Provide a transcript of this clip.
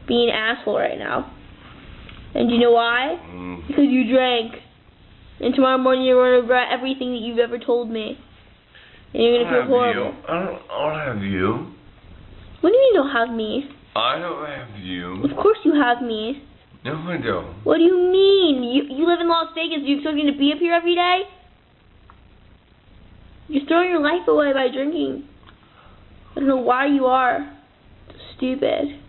being an asshole right now. And you know why? Because you drank. And tomorrow morning you're going to regret everything that you've ever told me. And you're going to feel horrible. I don't have you. What do you mean you don't have me? I don't have you. Of course you have me. No, I don't. What do you mean? You live in Las Vegas. Do you expect me to be up here every day? You're throwing your life away by drinking. I don't know why you are. Stupid.